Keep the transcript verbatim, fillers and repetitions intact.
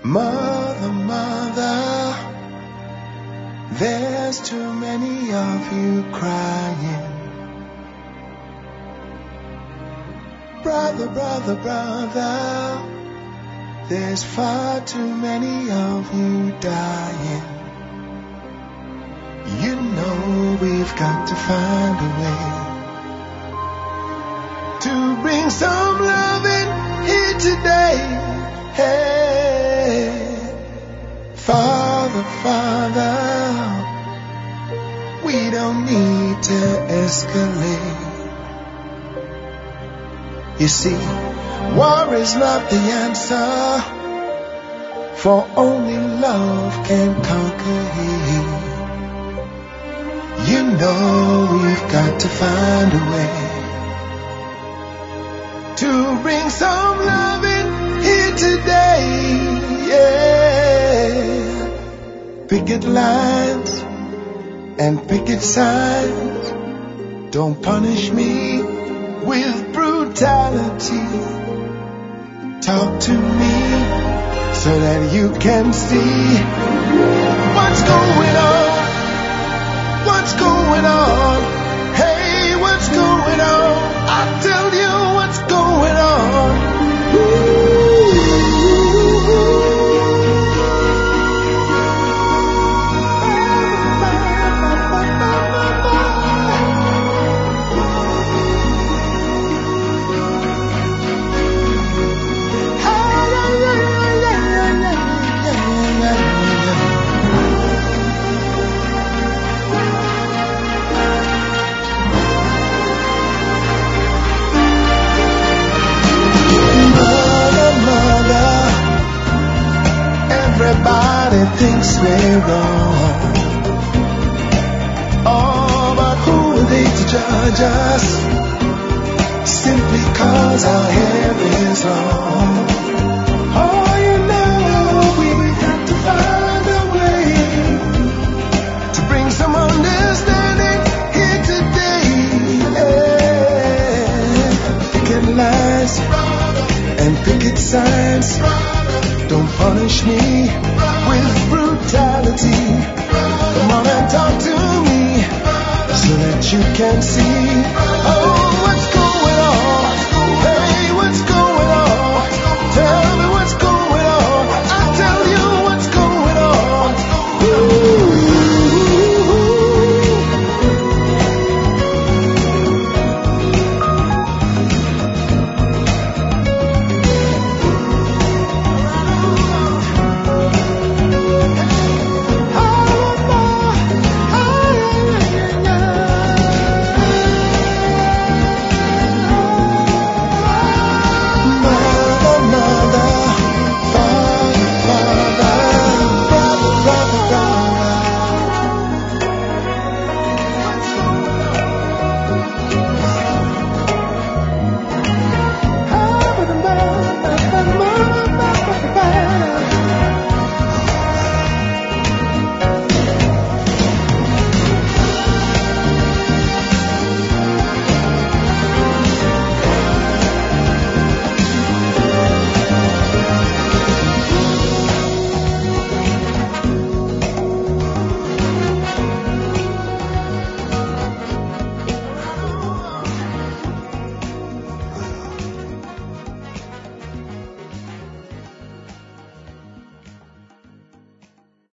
Mother, mother, there's too many of you crying. Brother, brother, brother, there's far too many of you dying. You know we've got to find a way to bring some love in here today. Hey, Father, Father, we don't need to escalate. You see, war is not the answer, for only love can conquer hate. You know we've got to find a way to bring some love in here today. Yeah, picket lines and picket signs don't punish me with brutality. Talk to me so that you can see what's going on. What's going on? Hey, what's going on? I'll tell you what's going on. Everybody thinks we're wrong. Oh, but who are they to judge us? Simply cause our hair is long. Oh, you know we've got to find a way to bring some understanding here today. Yeah. Picket lines and picket signs don't punish me with brutality. Come on and talk to me so that you can see. Oh,